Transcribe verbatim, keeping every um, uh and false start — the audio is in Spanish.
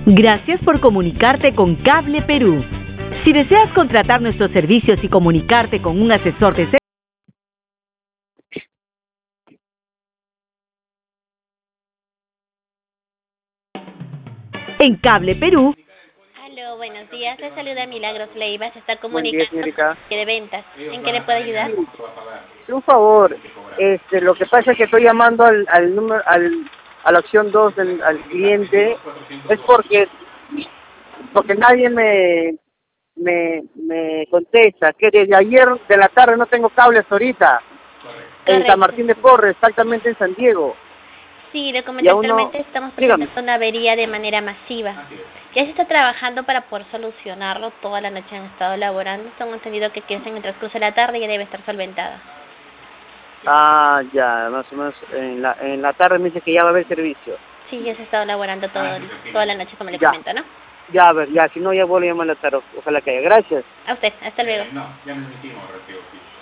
Gracias por comunicarte con Cable Perú. Si deseas contratar nuestros servicios y comunicarte con un asesor de en Cable Perú. Aló, buenos días. Le saluda Milagros Leiva. Se está Buen día, comunicando señorita. de ventas. ¿En qué le puedo ayudar? Sí, un favor, este, lo que pasa es que estoy llamando al, al número, al, a la opción dos del al cliente, es porque, porque nadie me, me, me contesta, que desde ayer de la tarde no tengo cables ahorita, en San Correcto. Martín de Porres, exactamente en San Diego. Sí, le comenté Y aún no, actualmente estamos dígame. presentando una avería de manera masiva. Ya se está trabajando para poder solucionarlo. Toda la noche han estado laborando. Tengo entendido que quizás en el transcurso de la tarde ya debe estar solventada. Ah, ya, más o menos, en la, en la tarde me dice que ya va a haber servicio. Sí, ya se ha estado laborando todo, toda la noche, como le Ya, comento, ¿no? ya, a ver, ya, si no ya vuelvo a llamar a la tarde, ojalá que haya, gracias. A usted, hasta luego. No, ya me metimos, recibo.